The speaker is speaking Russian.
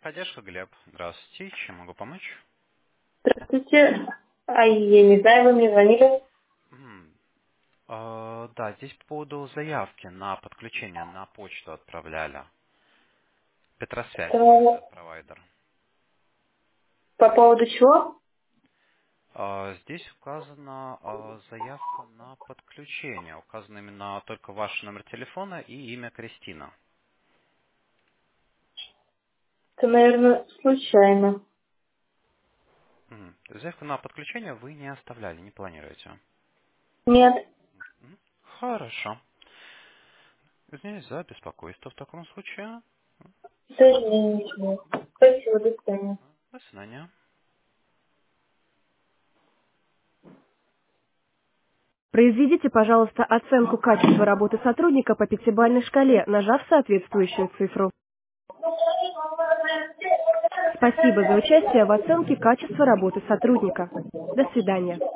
Техподдержка, Глеб. Здравствуйте. Чем могу помочь? Здравствуйте. Я не знаю, вы мне звонили? Да, здесь по поводу заявки на подключение на почту отправляли. Петросвязь, Э, провайдер. По поводу чего? Здесь указана заявка на подключение. Указан именно только ваш номер телефона и имя Кристина. Это, наверное, случайно. Заявку на подключение вы не оставляли, не планируете. Нет, Хорошо. Извиняюсь за беспокойство в таком случае. тоже ничего. Спасибо, до свидания. До свидания. Произведите, пожалуйста, оценку качества работы сотрудника по пятибалльной шкале, нажав соответствующую цифру. Спасибо за участие в оценке качества работы сотрудника. До свидания.